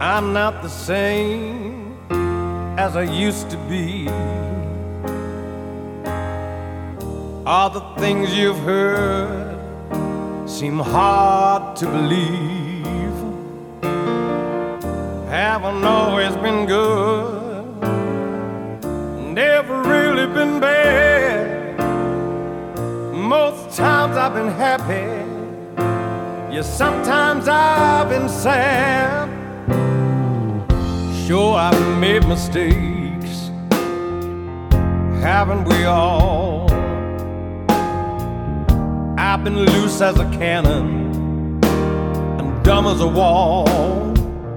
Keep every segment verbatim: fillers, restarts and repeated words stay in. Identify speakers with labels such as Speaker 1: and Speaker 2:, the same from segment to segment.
Speaker 1: I'm not the same as I used to be. All the things you've heard seem hard to believe. Haven't always been good, never really been bad. Most times I've been happy, yes, sometimes I've been sad. Sure, I've made mistakes, haven't we all? I've been loose as a cannon and dumb as a wall.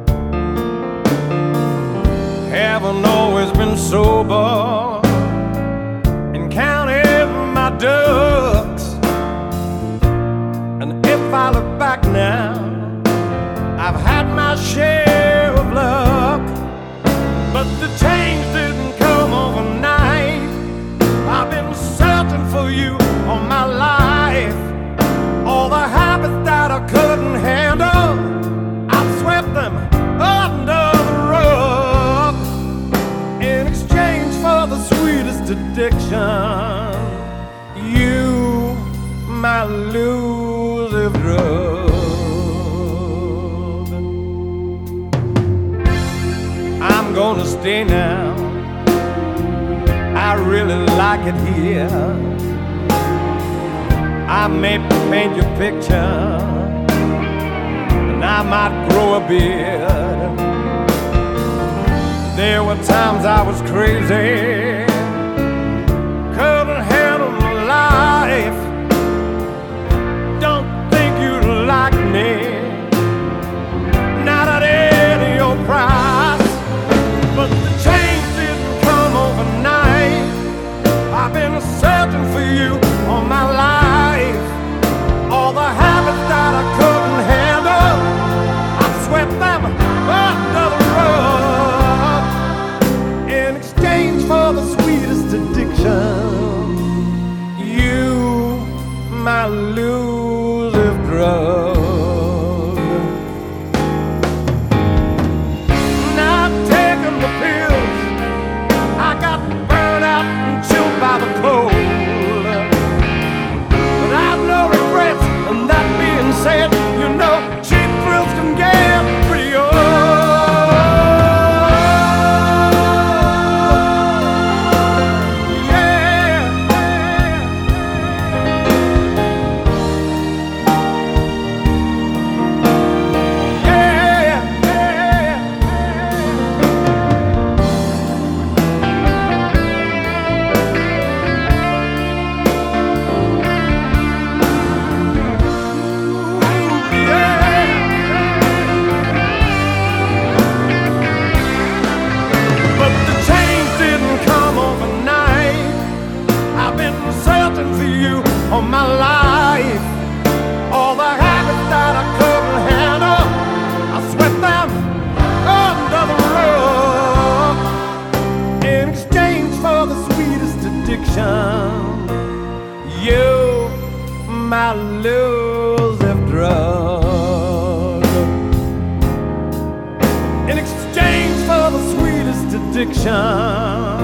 Speaker 1: Haven't always been sober and counted my ducks. And if I look back now, I've had my share of luck. But the change didn't come overnight. I've been searching for you all my life. All the habits that I couldn't handle, I've swept them under the rug in exchange for the sweetest addiction, you, my elusive drug. I'm gonna stay now, I really like it here. I may paint your picture, and I might grow a beard. There were times I was crazy, couldn't handle my life. Don't think you'd like me, not at any old price. But the change didn't come overnight. I've been searching for you all my life. All the habits that I couldn't handle, I swept them under the rug in exchange for the sweetest addiction, you, my elusive drug. Not taking the pills, I got burned out and chilled by the cold. Said, you know, cheap thrills can get pretty old. Yeah, yeah, yeah. All my life, all the habits that I couldn't handle, I swept them under the rug in exchange for the sweetest addiction, you, my elusive drug. In exchange for the sweetest addiction,